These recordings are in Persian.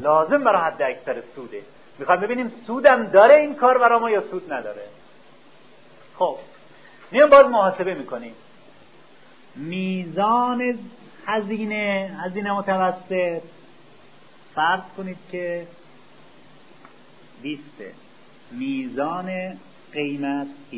لازم برای حد اکثر سوده. میخوایم ببینیم سودم داره این کار برای ما یا سود نداره. خب میام باز محاسبه میکنیم. میزان هزینه متوسط فرض کنید که 20، میزان قیمت 18،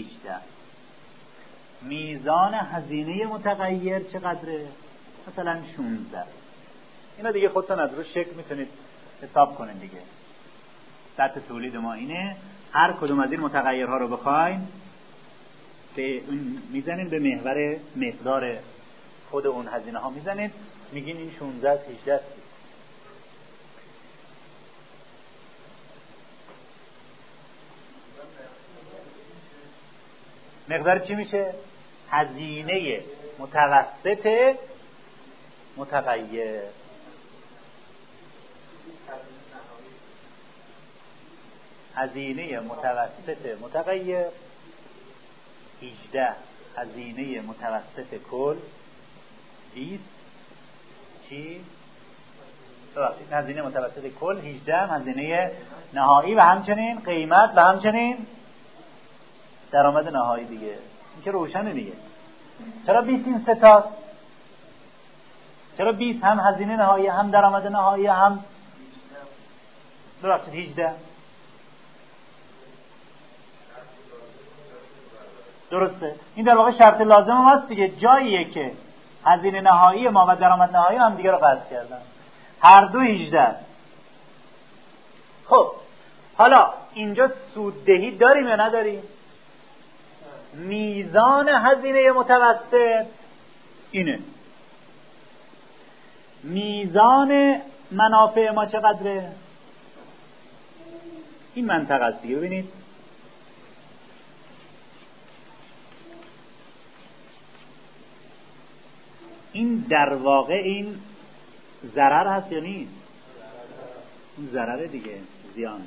میزان هزینه متغیر چقدره؟ مثلا 16. اینا دیگه خودتون از رو شکل میتونید حساب کنید دیگه. سطح تولید ما اینه، هر کدوم از این متغیرها رو بخوایم به میزنید به محور مقدار خود اون هزینه ها میزنید، میگین این 16 18 مقدار چی میشه؟ هزینه متوسط متغیر. هزینه متوسط متغیر 18، هزینه متوسط کل 20 چی؟ هزینه متوسط کل 18، هزینه نهایی و همچنین قیمت و همچنین درآمد نهایی دیگه. این که روشنه دیگه. چرا 20 این سه تا؟ چرا 20 هم هزینه نهایی هم درآمد نهایی هم 18؟ درسته. این در واقع شرط لازم هم هست دیگه. جاییه که هزینه نهایی ما و درآمد نهایی هم دیگه رو قطع کردن، هر دو 18. خب حالا اینجا سوددهی داریم یا نداریم؟ میزان هزینه متوسط اینه، میزان منافع ما چقدره؟ این منطقه است دیگه. ببینید این در واقع این ضرر هست یا نیست؟ این ضرره دیگه، زیان.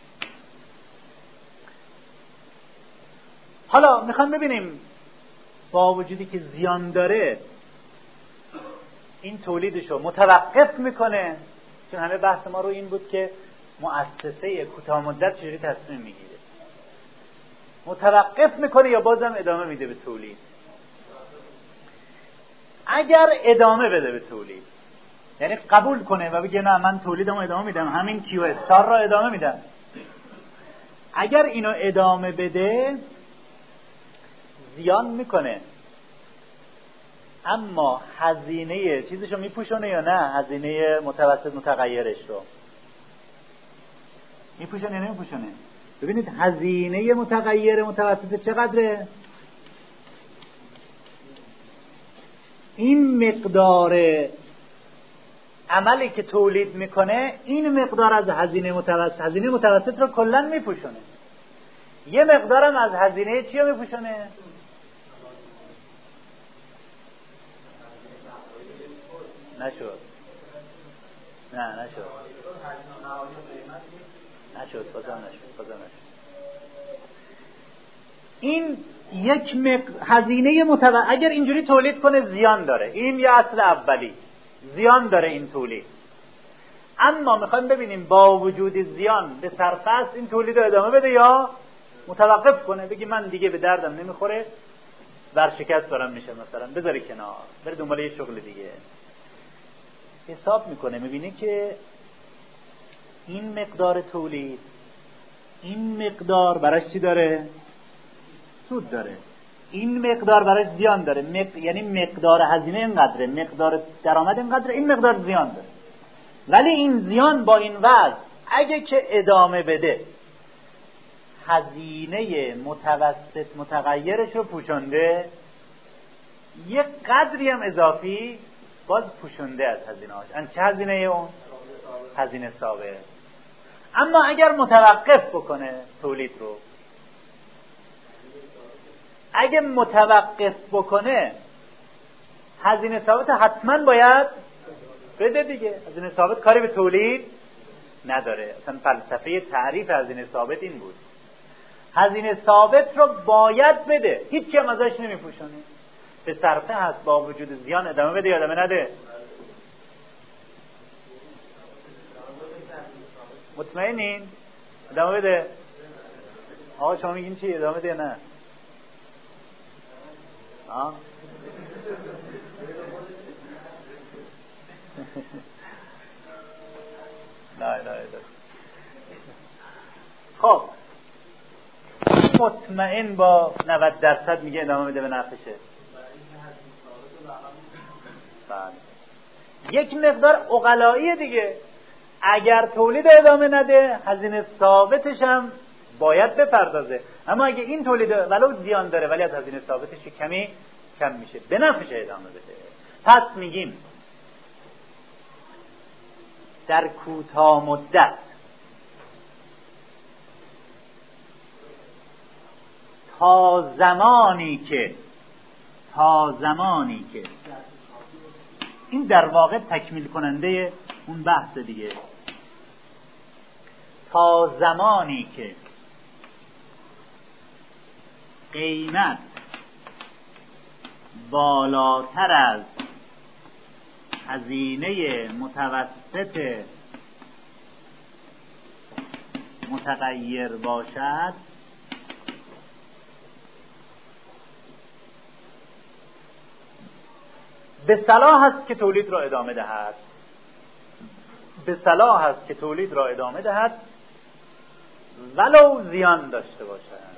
حالا میخوام ببینیم با وجودی که زیان داره این تولیدشو متوقف میکنه، چون همه بحث ما رو این بود که مؤسسه کوتاه مدت چجوری تصمیم میگیره، متوقف میکنه یا بازم ادامه میده به تولید. اگر ادامه بده به تولید، یعنی قبول کنه و بگه نه من تولیدمو ادامه میدم، همین کیو استار رو ادامه میدم، اگر اینو ادامه بده زیان میکنه، اما هزینه چیزشو میپوشونه یا نه؟ هزینه متوسط متغیرش رو میپوشونه یا نمیپوشونه؟ ببینید هزینه متغیر متوسط چقدره؟ این مقدار عملی که تولید میکنه این مقدار از هزینه متوسط رو کلا میپوشونه. یه مقدارم از هزینه چی رو میپوشونه؟ نشد بازم نشد. این یک هزینه اگر اینجوری تولید کنه زیان داره، این یه اصل اولی، زیان داره این تولید. اما میخوایم ببینیم با وجود زیان به سرفصل این تولید رو ادامه بده یا متوقف کنه، بگی من دیگه به دردم نمیخوره، ورشکست دارم میشه مثلا، بذاری کنار، بره دنبال یه شغل دیگه. حساب میکنه، میبینه که این مقدار تولید، این مقدار براش چی داره؟ سود داره. این مقدار براش زیان داره. یعنی مقدار هزینه اینقدره، مقدار درآمد اینقدره، این مقدار زیان داره. ولی این زیان با این وضع اگه که ادامه بده هزینه متوسط متغیرش رو پوشنده، یک قدری هم اضافی باز پوشنده از هزینه هاش. چه هزینه اون؟ هزینه ثابت. اما اگر متوقف بکنه تولید رو، اگه متوقف بکنه هزینه ثابت حتما باید بده دیگه. هزینه ثابت کاری به تولید نداره. اصلا فلسفه تعریف هزینه ثابت این بود، هزینه ثابت رو باید بده، هیچی هم ازش نمیپوشونه. به صرفه هست با وجود زیان ادامه بده یا ادامه نده؟ مطمئنین؟ ادامه بده. آقا شما میگین چی؟ ادامه بده نه؟ نه. خب مطمئن با 90% میگه ادامه بده به نفشه. یک مقدار عقلایی دیگه، اگر تولید ادامه نده هزینه ثابتش هم باید بپردازه، اما اگه این تولید ولو زیان داره ولی از هزینه ثابتش کمی کم میشه، به نفعش ادامه بده. پس میگیم در کوتاه مدت تا زمانی که این در واقع تکمیل کننده اون بحث دیگه، تا زمانی که قیمت بالاتر از هزینه متوسط متغیر باشد به صلاح است که تولید را ادامه دهد ولو زیان داشته باشد.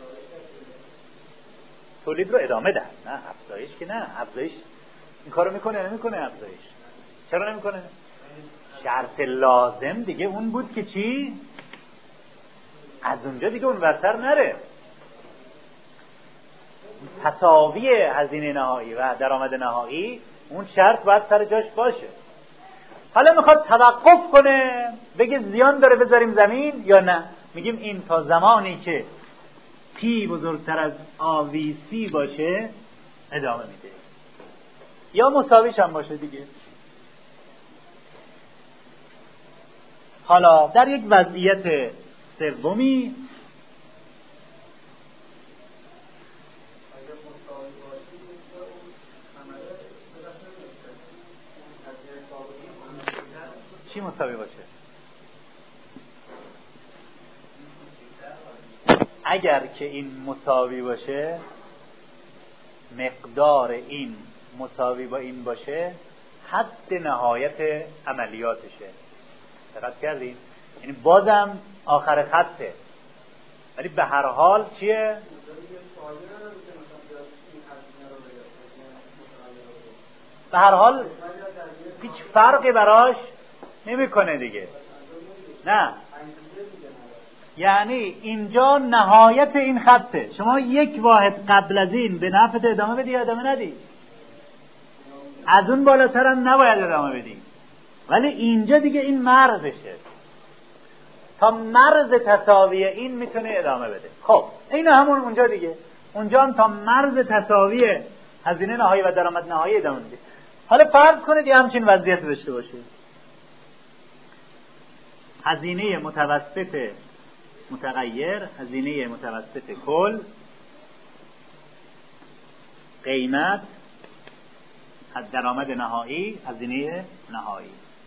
تولید رو ادامه دهد، نه افزایش که نه. افزایش این کارو میکنه یا نمیکنه؟ افزایش چرا نمیکنه؟ شرط لازم دیگه اون بود که چی؟ از اونجا دیگه اون ورتر نره. تساوی هزینه نهایی و درآمد نهایی اون شرط باید سر جاش باشه. حالا میخواد توقف کنه بگه زیان داره بذاریم زمین یا نه، میگیم این تا زمانی که پی بزرگتر از آویسی باشه ادامه میده، یا مساویش هم باشه دیگه. حالا در یک وضعیت سومی چی مساوی باشه؟ اگر که این مساوی باشه، مقدار این مساوی با این باشه، حد نهایت عملیاتشه. دقت کردین؟ یعنی بازم آخر خطه، ولی به هر حال چیه؟ به هر حال هیچ فرقی براش نمیکنه دیگه. نه، یعنی اینجا نهایت این خطه. شما یک واحد قبل از این به نفعت ادامه بدی یا ادامه ندی، از اون بالاتر هم نباید ادامه بدی، ولی اینجا دیگه این مرزشه. تا مرز تساوی این میتونه ادامه بده. خب این همون اونجا دیگه، اونجا هم تا مرز تساوی هزینه نهایی و درآمد نهایی ادامه میده. حالا فرض کنید یه همچین وضعیت داشته باشه، هزینه متوسط متغیر، هزینه متوسط کل، قیمت، درآمد نهایی، هزینه نهایی.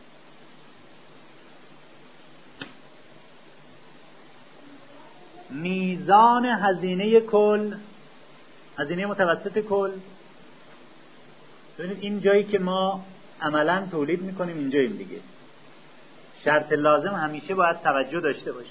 میزان هزینه کل، هزینه متوسط کل. ببینید این جایی که ما عملاً تولید میکنیم اینجاییم دیگه. شرط لازم همیشه باید توجه داشته باشه.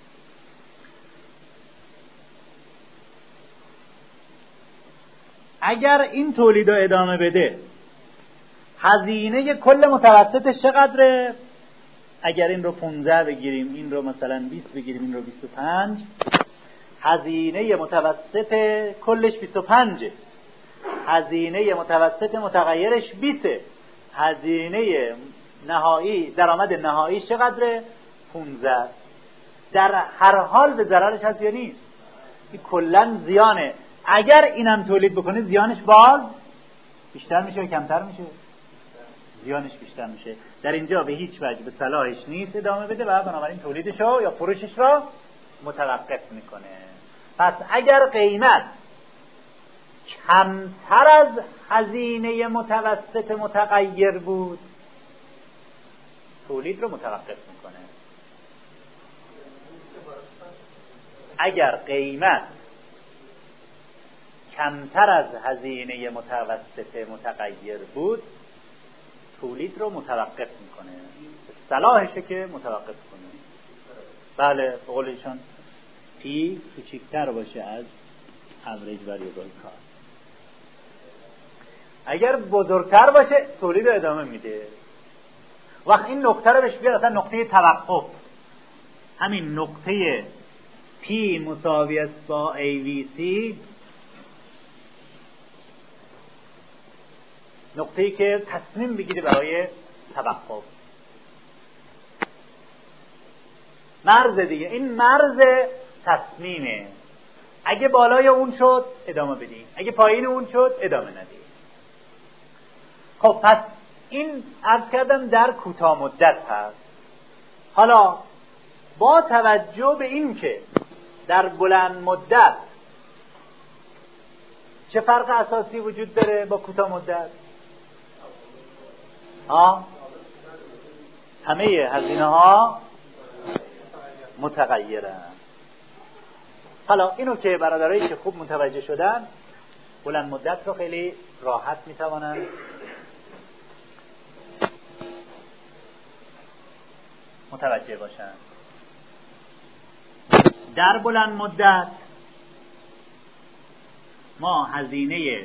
اگر این تولید رو ادامه بده، هزینه کل متوسطش چقدره؟ اگر این رو 15 بگیریم، این رو مثلا 20 بگیریم، این رو 25، هزینه متوسط کلش 25، هزینه متوسط متغیرش 20، هزینه نهایی، درآمد نهایی چقدره؟ 15. در هر حال به ضررش هست یا نیست؟ این کلا زیانه. اگر اینم تولید بکنه زیانش باز بیشتر میشه و کمتر میشه؟ زیانش بیشتر میشه. در اینجا به هیچ وجه به صلاحش نیست ادامه بده و بنابراین تولیدشو یا فروشش را متوقف میکنه. پس اگر قیمت کمتر از هزینه متوسط متغیر بود، تولید رو متوقف میکنه. اگر قیمت کمتر از هزینه متوسط متغیر بود تولید رو متوقف میکنه، صلاحشه که متوقف کنه. بله، به قول ایشان پی کوچیک‌تر باشه از اوریج واریبل کاست. اگر بزرگتر باشه تولید رو ادامه میده. وقت این نقطه رو بهش بیاد اصلا نقطه توقف. همین نقطه P مساوی است با AVC، نقطه‌ای که تصمیم بگیری برای توقف. مرز دیگه، این مرز تصمیمه. اگه بالای اون شد ادامه بدی، اگه پایین اون شد ادامه ندی. خب پس این عرض کردم در کوتاه مدت هست. حالا با توجه به این که در بلند مدت چه فرق اساسی وجود داره با کوتاه مدت؟ همه هزینه ها متغیرن. حالا اینو که برادرایی که خوب متوجه شدن بلند مدت رو خیلی راحت میتوانن متوجه باشن. در بلند مدت ما هزینه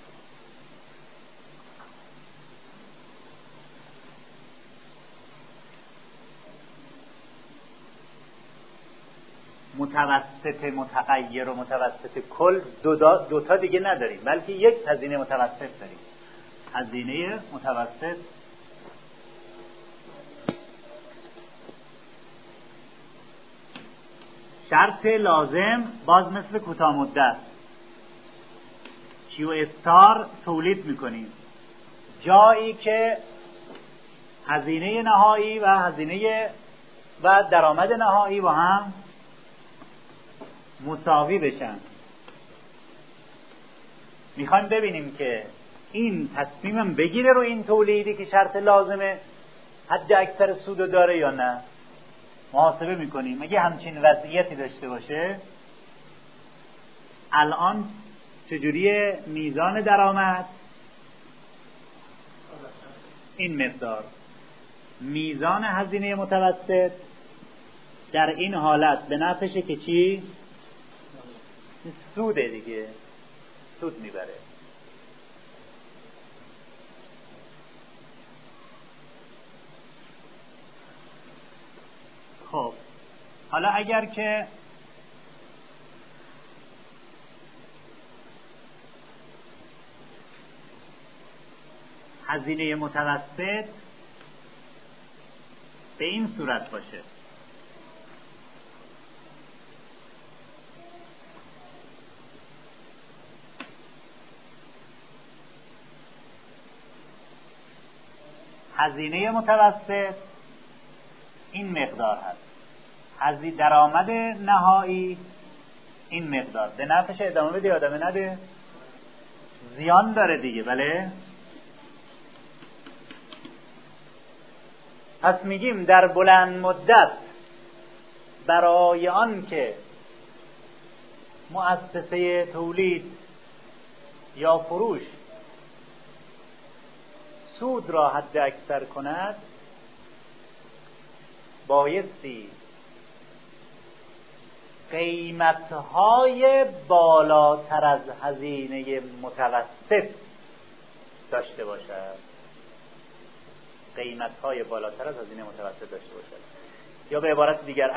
متوسط متغیر و متوسط کل دو تا دیگه نداریم، بلکه یک هزینه متوسط داریم. هزینه متوسط شرط لازم باز مثل کوتاه مدت کیو استار تولید میکنیم جایی که هزینه نهایی و هزینه و درآمد نهایی با هم مساوی بشن. میخوایم ببینیم که این تصمیمم بگیره رو این تولیدی که شرط لازمه حد اکثر سودو داره یا نه. محاسبه میکنیم اگه همچین وضعیتی داشته باشه الان چجوری میزان درآمد این مقدار، میزان هزینه متوسط در این حالت به نفعشه که چی؟ سوده دیگه، سود میبره. خب حالا اگر که هزینه متوسط به این صورت باشه هزینه متوسط این مقدار هست، درآمد نهایی این مقدار، به نفعش ادامه بده ادامه نده؟ زیان داره دیگه. بله، پس میگیم در بلند مدت برای آن که مؤسسه تولید یا فروش سود را حد اکثر کند بایستی قیمت‌های بالاتر از هزینه متوسط داشته باشد. قیمت‌های بالاتر از هزینه متوسط داشته باشد، یا به عبارت دیگر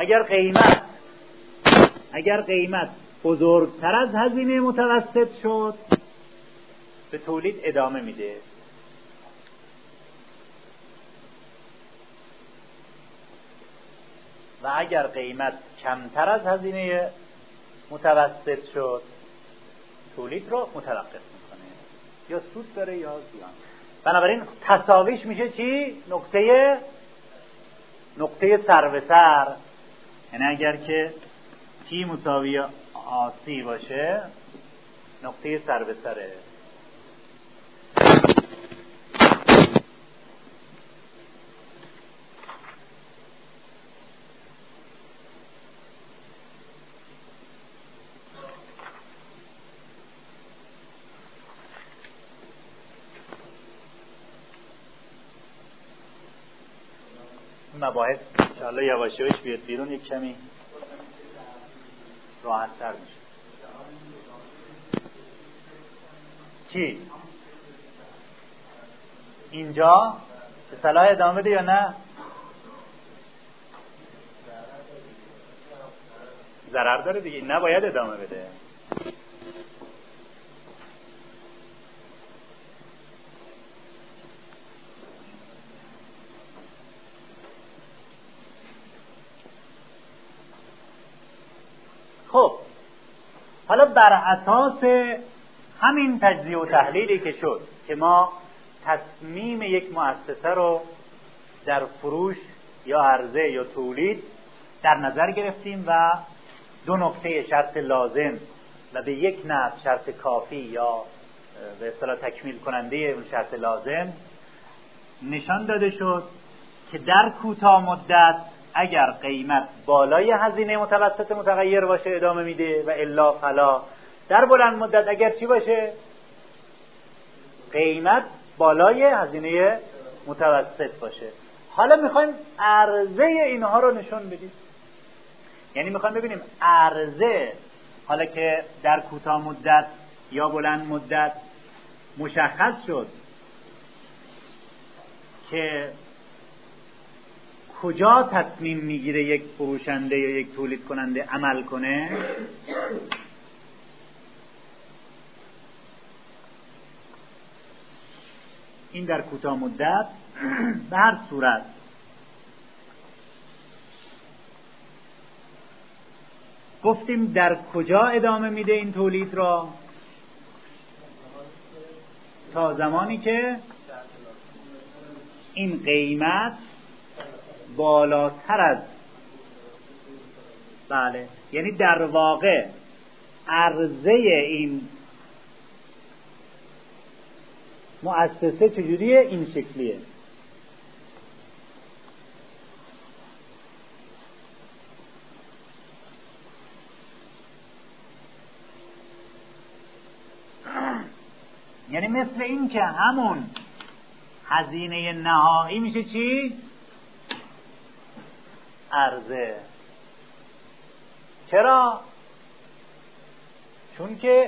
اگر قیمت بزرگتر از هزینه متوسط شد به تولید ادامه میده. و اگر قیمت کمتر از هزینه متوسط شد تولید رو متوقف میکنه، یا سود داره یا زیان. بنابراین تساویش میشه چی؟ نقطه سر به سر. یعنی اگر که تی مساوی آسی باشه نقطه سر به سره. مباحث انشاءالله یواش یواش بیاد بیرون، یک کمی راحت تر میشه. چی؟ اینجا به صلاح ادامه بده یا نه؟ ضرر داره دیگه، نباید ادامه بده. خب حالا بر اساس همین تجزیه و تحلیلی که شد که ما تصمیم یک مؤسسه رو در فروش یا عرضه یا تولید در نظر گرفتیم و دو نکته شرط لازم و به یک نحو شرط کافی یا به اصطلاح تکمیل کننده اون شرط لازم نشان داده شد که در کوتاه مدت اگر قیمت بالای هزینه متوسط متغیر باشه ادامه میده و الا فلا. در بلند مدت اگر چی باشه؟ قیمت بالای هزینه متوسط باشه. حالا میخوایم عرضه اینها رو نشون بدیم، یعنی میخوایم ببینیم عرضه حالا که در کوتاه مدت یا بلند مدت مشخص شد که کجا تصمیم میگیره یک فروشنده یا یک تولید کننده عمل کنه، این در کوتاه مدت به هر صورت گفتیم در کجا ادامه میده این تولید را؟ تا زمانی که این قیمت بالاتر از بله، یعنی در واقع عرضه این مؤسسه چجوریه؟ این شکلیه. یعنی مثل این که همون هزینه نهایی میشه چی؟ عرضه. چرا؟ چون که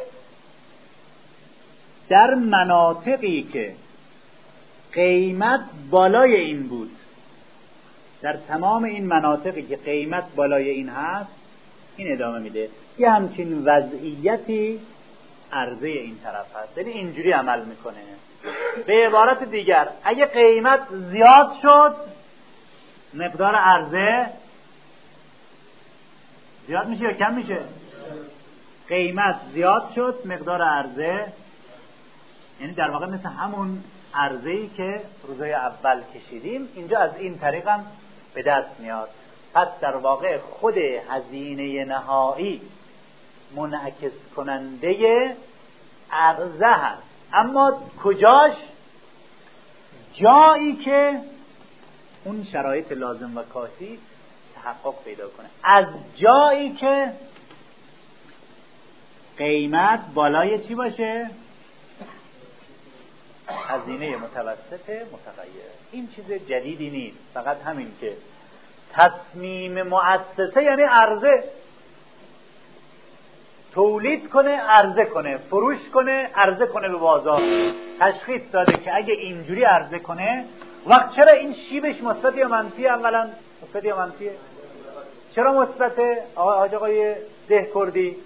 در مناطقی که قیمت بالای این بود، در تمام این مناطقی که قیمت بالای این هست این ادامه میده. یه همچین وضعیتی عرضه این طرف هست، یعنی اینجوری عمل میکنه. به عبارت دیگر اگه قیمت زیاد شد مقدار عرضه زیاد میشه یا کم میشه؟ قیمت زیاد شد مقدار عرضه، یعنی در واقع مثل همون عرضه‌ای که روزای اول کشیدیم اینجا از این طریق هم به دست میاد. پس در واقع خود هزینه نهایی منعکس کننده عرضه هست. اما کجاش؟ جایی که اون شرایط لازم و کافی تحقق پیدا کنه. از جایی که قیمت بالای چی باشه؟ هزینه متوسط متغیر. این چیز جدیدی نیست، فقط همین که تصمیم مؤسسه یعنی عرضه، تولید کنه عرضه کنه، فروش کنه عرضه کنه به بازار. تشخیص داده که اگه اینجوری عرضه کنه وقت چرا این شیبش مثبت یا منفی؟ اولا مثبت یا منفیه؟ چرا مثبته آقای دهکردی؟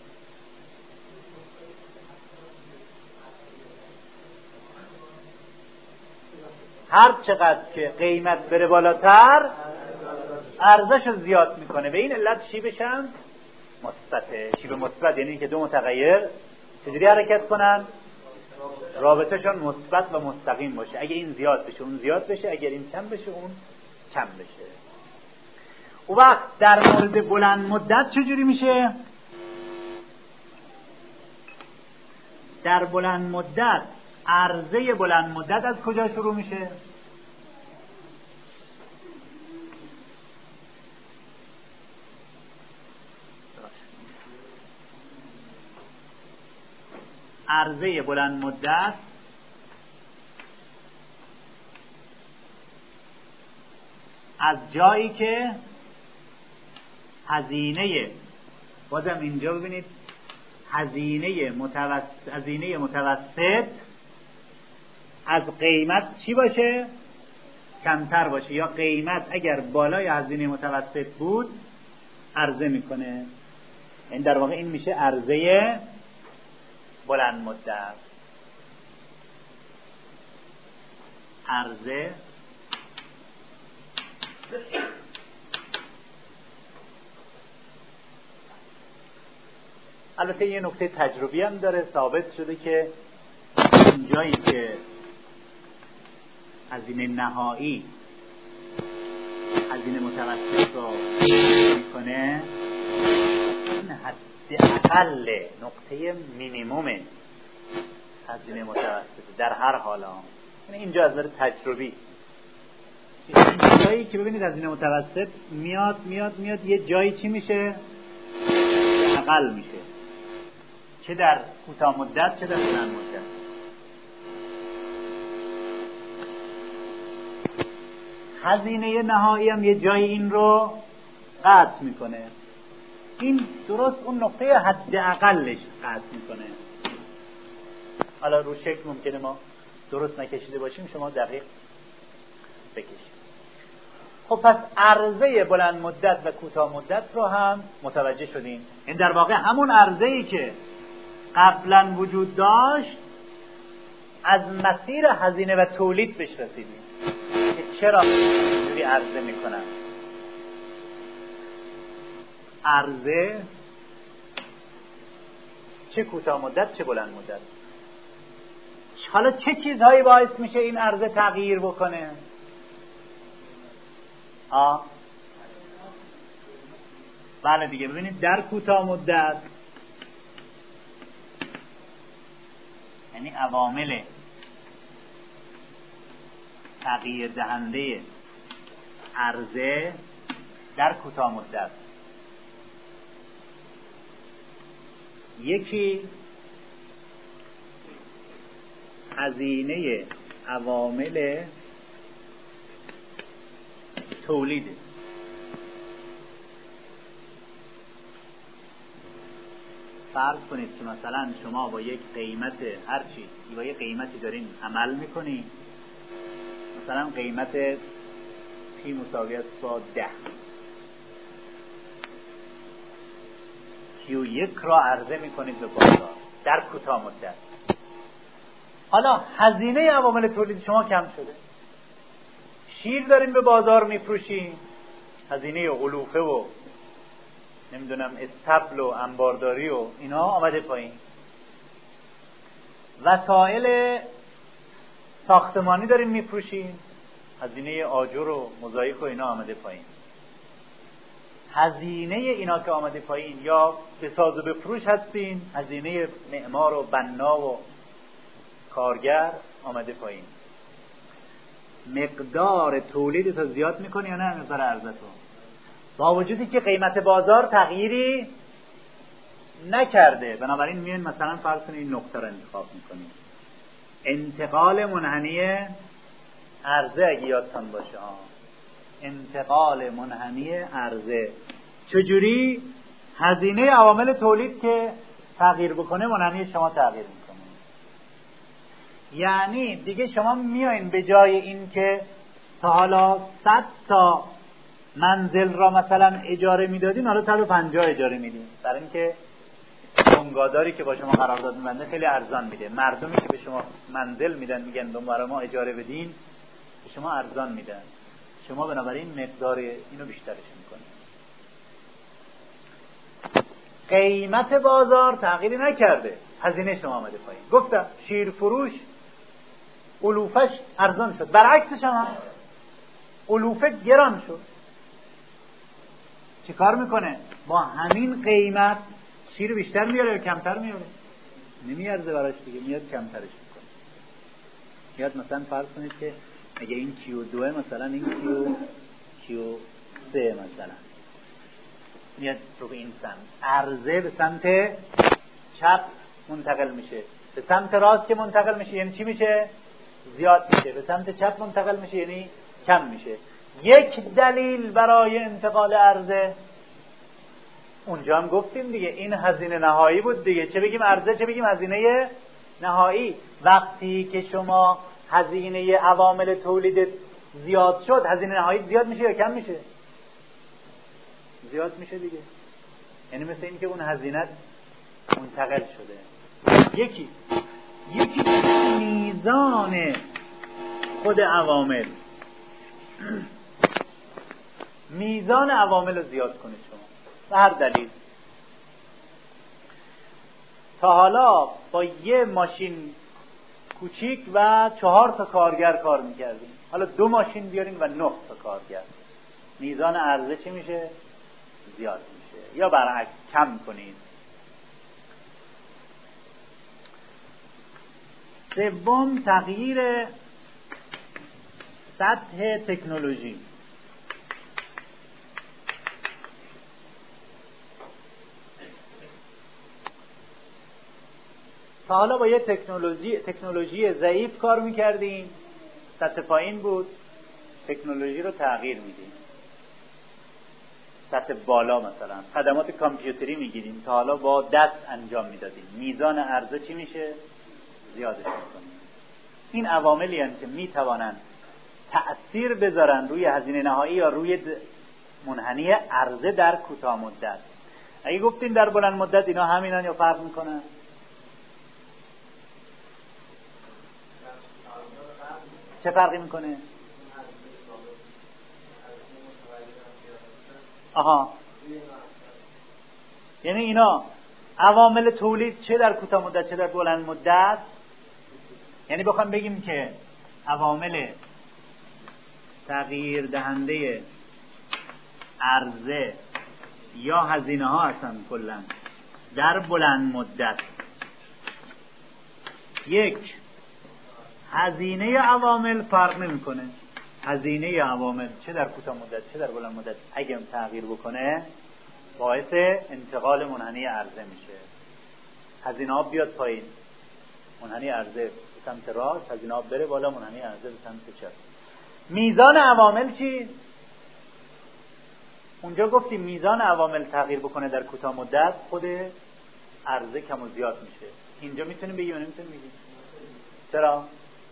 هر چقدر که قیمت بره بالاتر ارزش رو زیاد میکنه، به این علت شیبش هم مثبته. شیب مثبت یعنی که دو متغیر چجوری حرکت کنن؟ رابطهشون مثبت و مستقیم باشه. اگه این زیاد بشه اون زیاد بشه، اگر این کم بشه اون کم بشه. اون وقت در مورد بلند مدت چجوری میشه؟ در بلند مدت عرضه بلند مدت از کجا شروع میشه؟ عرضه بلند مدت از جایی که هزینه، بازم اینجا ببینید هزینه متوسط از قیمت چی باشه؟ کمتر باشه، یا قیمت اگر بالای هزینه متوسط بود عرضه میکنه. این در واقع این میشه عرضه بلند مدت. عرضه البته یه نکته تجربی هم داره، ثابت شده که اینجایی که هزینه نهایی هزینه متوسط رو میکنه، این حداقل نقطه مینیموم هزینه متوسط در هر حال. یعنی اینجا از نظر تجربی جایی که ببینید هزینه متوسط میاد یه جایی چی میشه؟ اقل میشه، چه در کوتاه مدت چه در بلند مدت. هزینه نهایی هم یه جایی این رو قطع میکنه. این درست اون نقطه حداقلش قطع میکنه. حالا رو شکل ممکنه ما درست نکشیده باشیم، شما دقیق بکشید. خب پس عرضه بلند مدت و کوتاه مدت رو هم متوجه شدیم. این در واقع همون عرضه‌ای که قبلا وجود داشت از مسیر هزینه و تولید بهش رسیدیم که چرا اینجوری عرضه میکنن. عرضه چه کوتاه مدت چه بلند مدت. حالا چه چیزهایی باعث میشه این عرضه تغییر بکنه؟ بله دیگه، ببینید در کوتاه مدت یعنی عوامل تغییر دهنده عرضه در کوتاه مدت، یکی هزینه عوامل تولیده. فرض کنید که مثلا شما با یک قیمت هرچی با یک قیمتی دارین عمل میکنین، مثلا قیمت پی مساوی است با 10، Q1 را عرضه میکنید به بازار در کوتاه مدت. حالا هزینه عوامل تولید شما کم شده، شیر دارین به بازار میفروشین، هزینه علوفه و نمیدونم استبل و انبارداری و اینا آمده پایین، وسایل ساختمانی دارین میفروشین، هزینه آجر و موزاییک و اینا آمده پایین. هزینه اینا که آمده پایین، یا به ساز و بفروش هستین، هزینه معمار و بنا و کارگر آمده پایین. مقدار تولید تو زیاد میکنی یا نه مقدار عرضه تو؟ با وجودی که قیمت بازار تغییری نکرده، بنابراین میان مثلا فرض کنید این نقطه رو انتخاب میکنید، انتقال منحنی عرضه اگه یادتان باشه انتقال منحنی عرضه. چجوری؟ هزینه عوامل تولید که تغییر بکنه منحنی شما تغییر میکنه. یعنی دیگه شما میایین به جای این که تا حالا 100 تا منزل را مثلا اجاره میدادین، حالا 150 اجاره میدین، برای اینکه بنگاداری که با شما قرارداد می‌بنده خیلی ارزان میده. مردمی که به شما منزل میدن میگن برای ما اجاره بدین، به شما ارزان میدن، شما بنابراین مقدار اینو بیشترش میکنید. قیمت بازار تغییری نکرده، هزینه شما آمده پایین. گفتم شیر فروش علوفش ارزان شد، برعکسش هم علوفه گران شد. چه کار میکنه؟ با همین قیمت شیر بیشتر میاره یا کمتر میاره؟ نمیارزه براش دیگه، میاد کمترش میکنه. میاد مثلا فرض کنید که اگه این Q2 مثلا این Q3 مثلا میاد رو به این سمت، عرضه به سمت چپ منتقل میشه، به سمت راست که منتقل میشه یعنی چی میشه؟ زیاد میشه. به سمت چپ منتقل میشه یعنی کم میشه. یک دلیل برای انتقال عرضه. اونجا هم گفتیم دیگه این هزینه نهایی بود دیگه، چه بگیم عرضه چه بگیم هزینه نهایی. وقتی که شما هزینه عوامل تولید زیاد شد، هزینه نهایی زیاد میشه یا کم میشه؟ زیاد میشه دیگه. یعنی مثل این که اون هزینه منتقل شده. یکی میزان خود عوامل، میزان عوامل رو زیاد کنید شما به هر دلیل. تا حالا با یه ماشین کوچیک و 4 تا کارگر کار میکردیم، حالا 2 ماشین بیاریم و 9 تا کارگر، میزان عرضه چی میشه؟ زیاد میشه. یا برعکس کم کنید. سوم، تغییر سطح تکنولوژی. تا حالا با یه تکنولوژی ضعیف کار میکردیم، سطح پایین بود، تکنولوژی رو تغییر میدیم، سطح بالا مثلا خدمات کامپیوتری میگیریم، تا حالا با دست انجام میدادیم، میزان عرضه چی میشه؟ زیادش میکنیم. این عواملی هستند که میتوانند تأثیر بذارن روی هزینه نهایی یا روی منحنی عرضه در کوتاه مدت. اگه گفتیم در بلند مدت اینا همینن یا فرق میکنن؟ چه فرقی میکنه؟ یعنی اینا عوامل تولید چه در کوتاه مدت چه در بلند مدت، یعنی بخوام بگیم که عوامل تغییر دهنده عرضه یا هزینه ها هستن کلا در بلند مدت. یک، هزینه عوامل فرق نمیکنه. هزینه عوامل چه در کوتاه مدت چه در بلند مدت اگه تغییر بکنه باعث انتقال منحنی عرضه میشه. هزینه ها بیاد پایین، منحنی عرضه به سمت راست، هزینه ها بره بالا، منحنی عرضه به سمت چپ. میزان عوامل چی؟ اونجا گفتیم میزان عوامل تغییر بکنه در کوتاه مدت خود عرضه کم و زیاد میشه. اینجا میتونیم بگیم نمیتونیم بگیم؟ چرا؟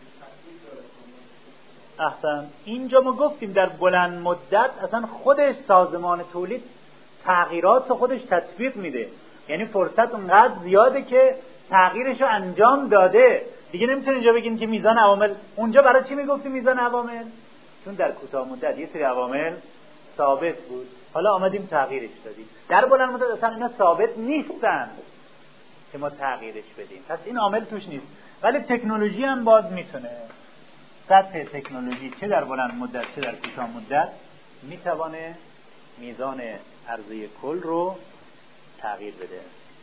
احسن. اینجا ما گفتیم در بلند مدت اصلا خودش سازمان تولید تغییرات رو خودش تطبیق میده، یعنی فرصت اونقدر زیاده که تغییرش رو انجام داده دیگه. نمیتونه اینجا بگیم که میزان عوامل. اونجا برای چی میگفتیم میزان عوامل؟ چون در کوتاه مدت یه سری عوامل ثابت بود، حالا آمدیم تغییرش دادیم. در بلند مدت اصلا اینا ثابت نیستن که ما تغییرش بدیم، پس این عامل توش نیست. ولی تکنولوژی هم باز میتونه، سطح تکنولوژی چه در بلند مدت چه در کوتاه مدت میتونه میزان عرضه کل رو تغییر بده.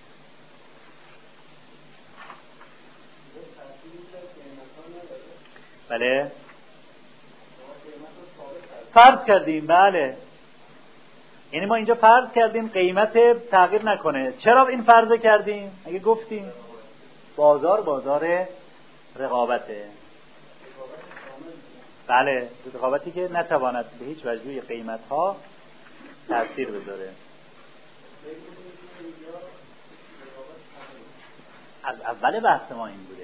بله فرض کردیم، بله، یعنی ما اینجا فرض کردیم قیمت تغییر نکنه. چرا این فرض کردیم؟ اگه گفتیم بازار رقابته، بله، رقابتی که نتواند به هیچ وجه روی قیمت ها تأثیر بذاره. از اول بحث ما این بوده.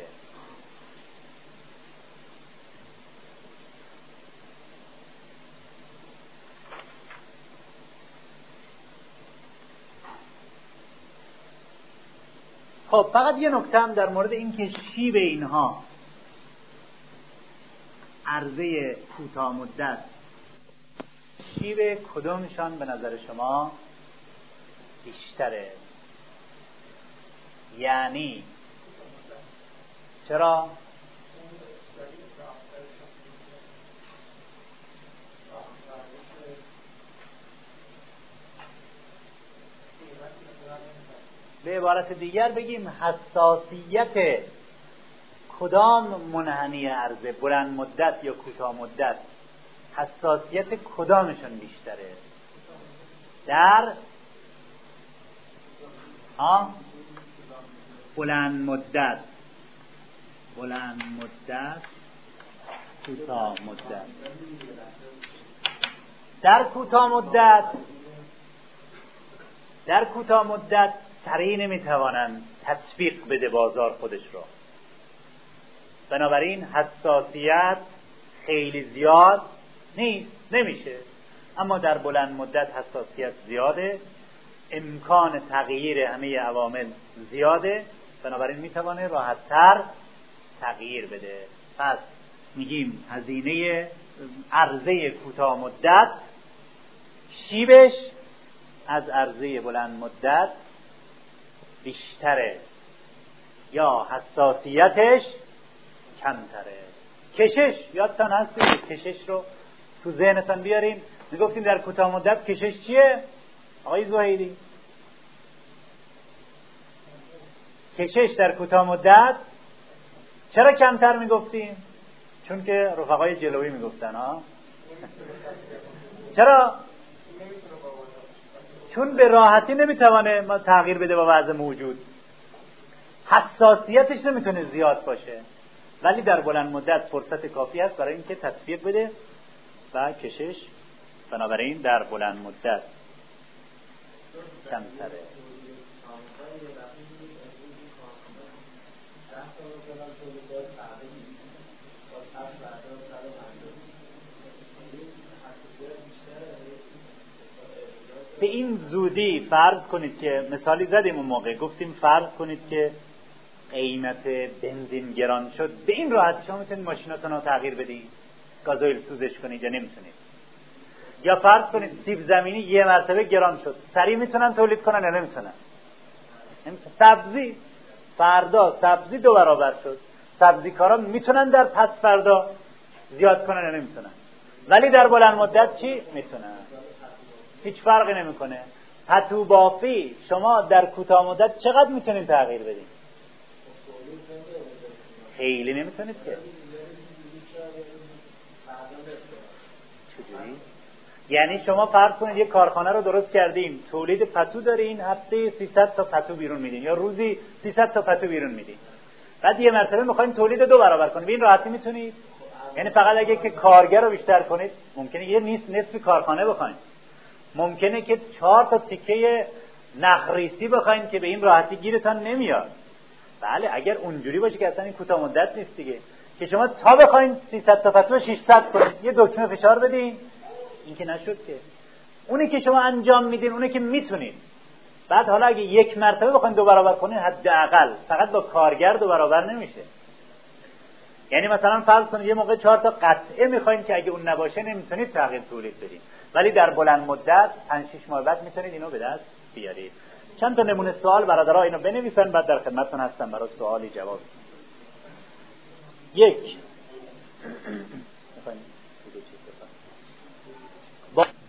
خب فقط یه نکته هم در مورد این که شیب اینها عرضه کوتاه مدت شیب کدومشان به نظر شما بیشتره؟ یعنی چرا؟ به عبارت دیگر بگیم حساسیت کدام منحنی عرضه، بلند مدت یا کوتاه مدت، حساسیت کدامشون بیشتره؟ در بلند مدت، کوتاه مدت. در کوتاه مدت سریع نمیتوانند تطبیق بده بازار خودش رو، بنابراین حساسیت خیلی زیاد نمیشه، اما در بلند مدت حساسیت زیاده، امکان تغییر همه عوامل زیاده، بنابراین میتوانه راحت‌تر تغییر بده. پس میگیم هزینه عرضه کوتاه مدت شیبش از عرضه بلند مدت بیشتره یا حساسیتش کمتره. کشش یادتان هست که کشش رو تو ذهنتان بیارین. میگفتیم در کوتاه مدت کشش چیه آقای زهیری؟ کشش در کوتاه مدت چرا کمتر میگفتیم؟ چون که رفقای جلوی میگفتن ها. چرا؟ چون به راحتی نمیتوانه تغییر بده با وضع موجود، حساسیتش نمیتونه زیاد باشه، ولی در بلند مدت فرصت کافی هست برای اینکه تطبیق بده و کشش، بنابراین در بلند مدت کمتره. به این زودی فرض کنید که مثالی زدیم اون موقع، گفتیم فرض کنید که قیمت بنزین گران شد، به این راحتی شما میتونید ماشیناتون رو تغییر بدید، گازوئیل سوزش کنید یا نمیتونید؟ یا فرض کنید سیب زمینی یه مرتبه گران شد، سریع میتونن تولید کنن یا نمیتونن؟ سبزی فردا سبزی 2 برابر شد، سبزیکارا میتونن در پس فردا زیاد کنن یا نمیتونن؟ ولی در بلند مدت چی میتونن؟ هیچ فرقی نمیکنه. پتو بافی شما در کوتاه مدت چقدر میتونید تغییر بدین؟ خیلی نمیتونید که. چجوری؟ یعنی شما فرض کنید یک کارخانه رو درست کردین، تولید پتو دارین، هفته 300 تا پتو بیرون میدین یا روزی 300 تا پتو بیرون میدین، بعد یه مرتبه میخواین تولید 2 برابر کنید، به این راحتی میتونید؟ یعنی فقط اگه که کارگر رو بیشتر کنید، ممکنه یه نصف کارخانه بخواید، ممکنه که 4 تا تیکه نخریسی بخواید که به این راحتی گیرتان نمیاد. بله اگر اونجوری باشه که اصلا این کوتاه مدت نیست دیگه، که شما تا بخواید 300 تا پتو 600 کنید، یه دکمه فشار بدین، این که نشد که. اونی که شما انجام میدین اونی که میتونید، بعد حالا اگه یک مرتبه بخواید 2 برابر کنید، حداقل فقط با کارگر 2 برابر نمیشه. یعنی مثلا فرض کنید یه موقع 4 تا قطعه میخواین که اگه اون نباشه نمیتونید تغییر تولید بدین، ولی در بلند مدت 5-6 ماه بعد میتونید اینو به دست بیارید. چند تا نمونه سوال برادرها اینو بنویسن، بعد در خدمتتون هستم برای سوالی جواب. 1